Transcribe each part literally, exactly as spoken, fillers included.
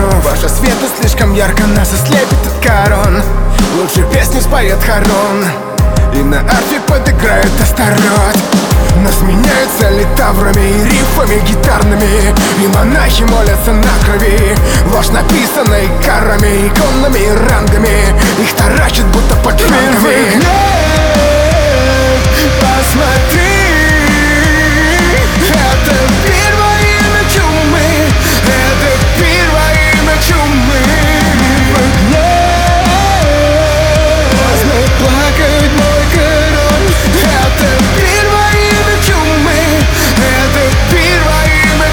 Ваше светло слишком ярко нас ослепит от корон. Лучше песню споет Харон, и на арфе подыграет Астарот. Нас меняются литаврами и рифами гитарными, и монахи молятся на крови. Ложь, написанной карами, иконами и рангами, их таращат будто под фангами. Посмотри, это пир во имя чумы, это пир во имя чумы. Поздно плакать мой король, это пир во имя чумы, это пир во имя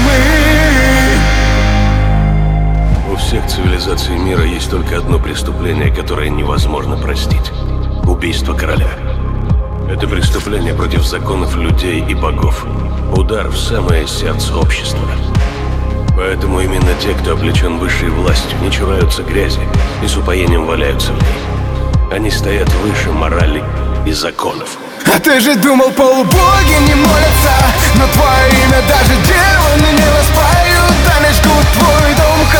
чумы. У всех цивилизаций мира есть только одно преступление, которое невозможно простить – убийство короля. Это преступление против законов людей и богов. Удар в самое сердце общества. Поэтому именно те, кто облечен высшей властью, не чураются грязи и с упоением валяются в ней. Они стоят выше морали и законов. А ты же думал, полубоги не молятся, но твое имя даже демоны не воспоют, а не жгут твой дом